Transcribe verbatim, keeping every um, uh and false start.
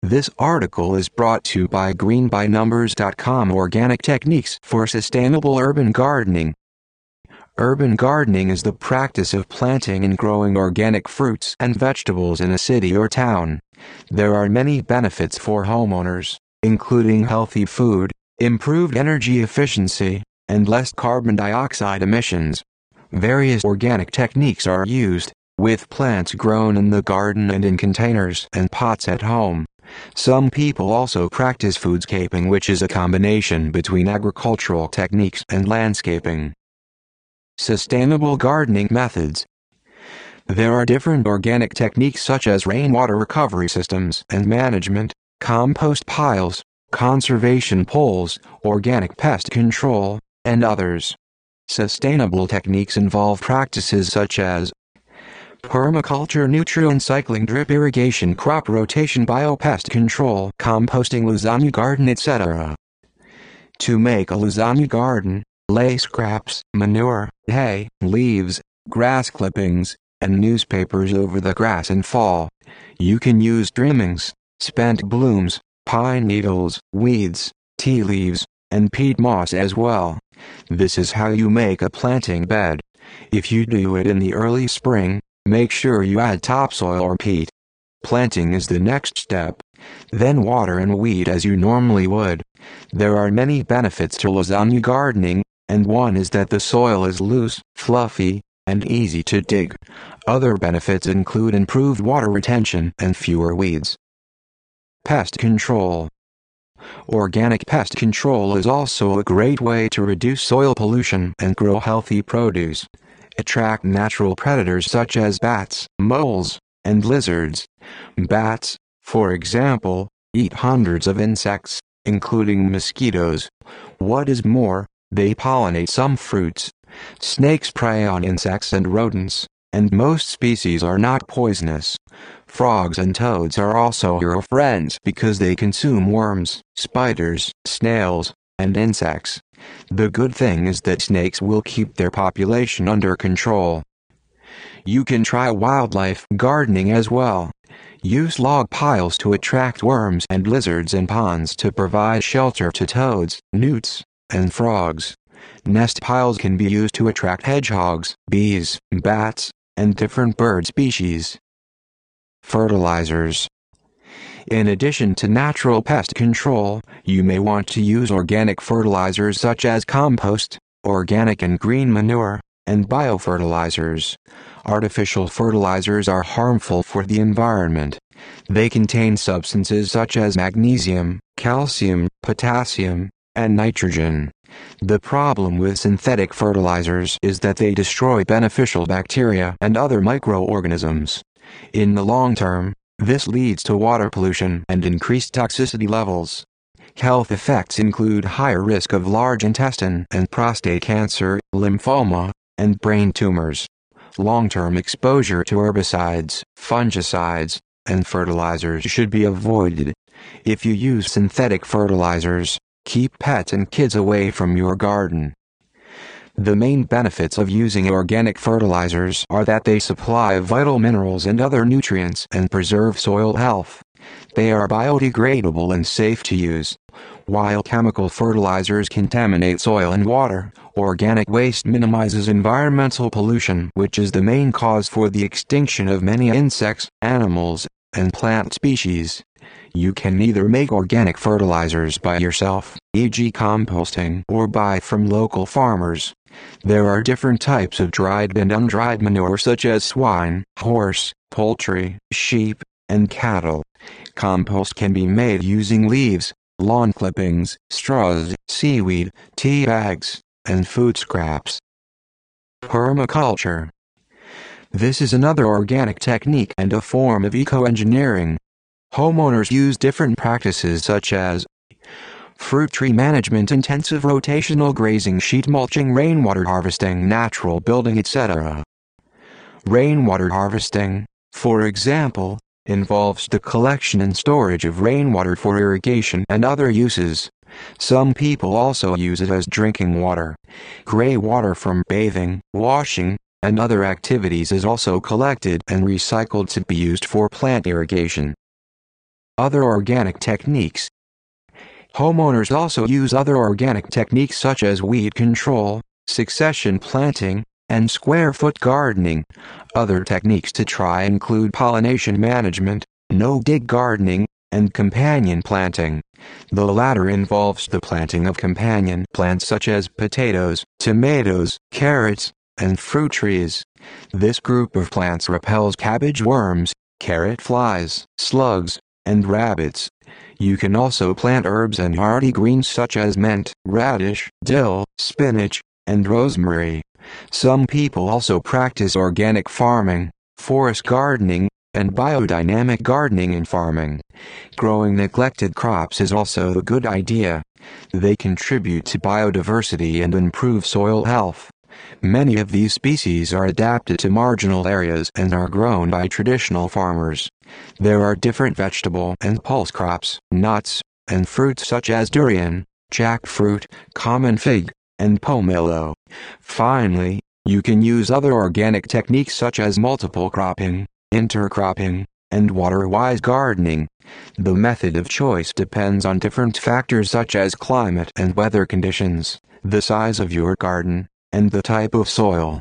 This article is brought to you by green by numbers dot com. Organic techniques for sustainable urban gardening. Urban gardening is the practice of planting and growing organic fruits and vegetables in a city or town. There are many benefits for homeowners, including healthy food, improved energy efficiency, and less carbon dioxide emissions. Various organic techniques are used, with plants grown in the garden and in containers and pots at home. Some people also practice foodscaping, which is a combination between agricultural techniques and landscaping. Sustainable gardening methods. There are different organic techniques such as rainwater recovery systems and management, compost piles, conservation poles, organic pest control, and others. Sustainable techniques involve practices such as permaculture, nutrient cycling, drip irrigation, crop rotation, biopest control, composting, lasagna garden, et cetera. To make a lasagna garden, lay scraps, manure, hay, leaves, grass clippings, and newspapers over the grass in fall. You can use trimmings, spent blooms, pine needles, weeds, tea leaves, and peat moss as well. This is how you make a planting bed. If you do it in the early spring, make sure you add topsoil or peat. Planting is the next step. Then water and weed as you normally would. There are many benefits to lasagna gardening, and one is that the soil is loose, fluffy, and easy to dig. Other benefits include improved water retention and fewer weeds. Pest control. Organic pest control is also a great way to reduce soil pollution and grow healthy produce. Attract natural predators such as bats, moles, and lizards. Bats, for example, eat hundreds of insects, including mosquitoes. What is more, they pollinate some fruits. Snakes prey on insects and rodents, and most species are not poisonous. Frogs and toads are also your friends because they consume worms, spiders, snails, and insects. The good thing is that snakes will keep their population under control. You can try wildlife gardening as well. Use log piles to attract worms and lizards in ponds to provide shelter to toads, newts, and frogs. Nest piles can be used to attract hedgehogs, bees, bats, and different bird species. Fertilizers. In addition to natural pest control, you may want to use organic fertilizers such as compost, organic and green manure, and biofertilizers. Artificial fertilizers are harmful for the environment. They contain substances such as magnesium, calcium, potassium, and nitrogen. The problem with synthetic fertilizers is that they destroy beneficial bacteria and other microorganisms. In the long term, this leads to water pollution and increased toxicity levels. Health effects include higher risk of large intestine and prostate cancer, lymphoma, and brain tumors. Long-term exposure to herbicides, fungicides, and fertilizers should be avoided. If you use synthetic fertilizers, keep pets and kids away from your garden. The main benefits of using organic fertilizers are that they supply vital minerals and other nutrients and preserve soil health. They are biodegradable and safe to use. While chemical fertilizers contaminate soil and water, organic waste minimizes environmental pollution, which is the main cause for the extinction of many insects, animals, and plant species. You can either make organic fertilizers by yourself, for example composting, or buy from local farmers. There are different types of dried and undried manure such as swine, horse, poultry, sheep, and cattle. Compost can be made using leaves, lawn clippings, straws, seaweed, tea bags, and food scraps. Permaculture. This is another organic technique and a form of eco-engineering. Homeowners use different practices such as fruit tree management, intensive rotational grazing, sheet mulching, rainwater harvesting, natural building, et cetera. Rainwater harvesting, for example, involves the collection and storage of rainwater for irrigation and other uses. Some people also use it as drinking water. Gray water from bathing, washing, and other activities is also collected and recycled to be used for plant irrigation. Other organic techniques. Homeowners also use other organic techniques such as weed control, succession planting, and square-foot gardening. Other techniques to try include pollination management, no-dig gardening, and companion planting. The latter involves the planting of companion plants such as potatoes, tomatoes, carrots, and fruit trees. This group of plants repels cabbage worms, carrot flies, slugs, and rabbits. You can also plant herbs and hardy greens such as mint, radish, dill, spinach, and rosemary. Some people also practice organic farming, forest gardening, and biodynamic gardening and farming. Growing neglected crops is also a good idea. They contribute to biodiversity and improve soil health. Many of these species are adapted to marginal areas and are grown by traditional farmers. There are different vegetable and pulse crops, nuts, and fruits such as durian, jackfruit, common fig, and pomelo. Finally, you can use other organic techniques such as multiple cropping, intercropping, and water-wise gardening. The method of choice depends on different factors such as climate and weather conditions, the size of your garden, and the type of soil.